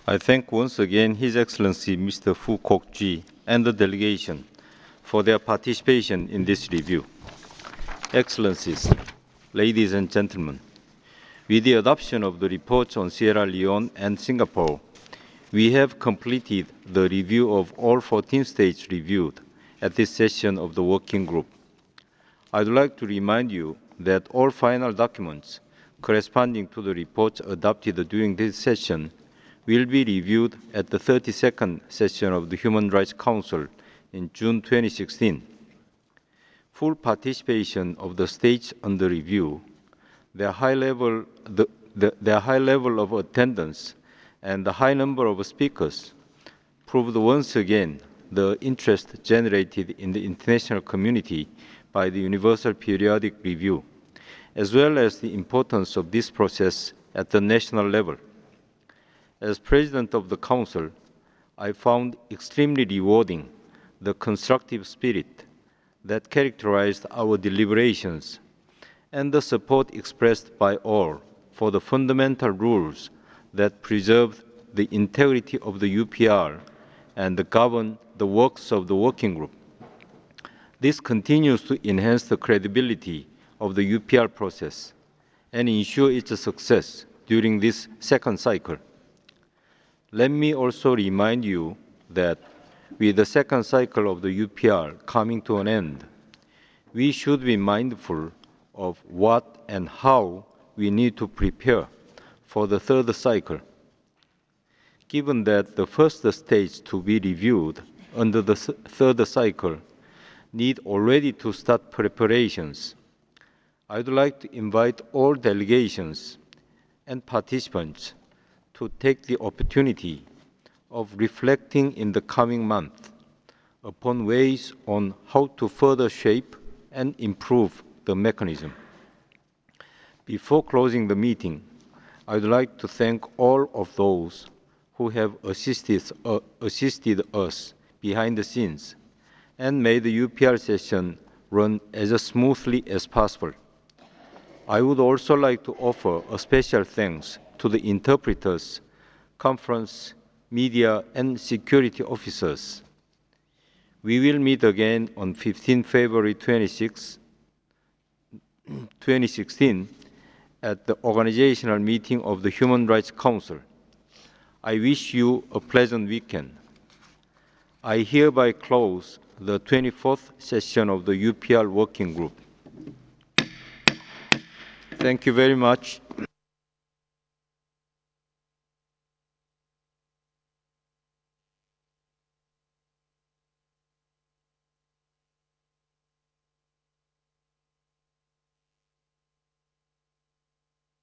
I thank once again His Excellency Mr. Fu Kok-ji and the delegation for their participation in this review. Excellencies, ladies and gentlemen, with the adoption of the reports on Sierra Leone and Singapore, we have completed the review of all 14 states reviewed at this session of the working group. I would like to remind you that all final documents corresponding to the reports adopted during this session will be reviewed at the 32nd session of the Human Rights Council in June 2016. Full participation of the states under review, their high level of attendance, and the high number of speakers proved once again the interest generated in the international community by the Universal Periodic Review, as well as the importance of this process at the national level. As President of the Council, I found extremely rewarding the constructive spirit that characterized our deliberations and the support expressed by all for the fundamental rules that preserve the integrity of the UPR and govern the works of the working group. This continues to enhance the credibility of the UPR process and ensure its success during this second cycle. Let me also remind you that with the second cycle of the UPR coming to an end, we should be mindful of what and how we need to prepare for the third cycle. Given that the first stage to be reviewed under the third cycle need already to start preparations, I would like to invite all delegations and participants to take the opportunity of reflecting in the coming month upon ways on how to further shape and improve the mechanism. Before closing the meeting, I would like to thank all of those who have assisted us behind the scenes and made the UPR session run as smoothly as possible. I would also like to offer a special thanks to the interpreters, conference, media, and security officers. We will meet again on 15 February 2016 at the organizational meeting of the Human Rights Council. I wish you a pleasant weekend. I hereby close the 24th session of the UPR Working Group. Thank you very much.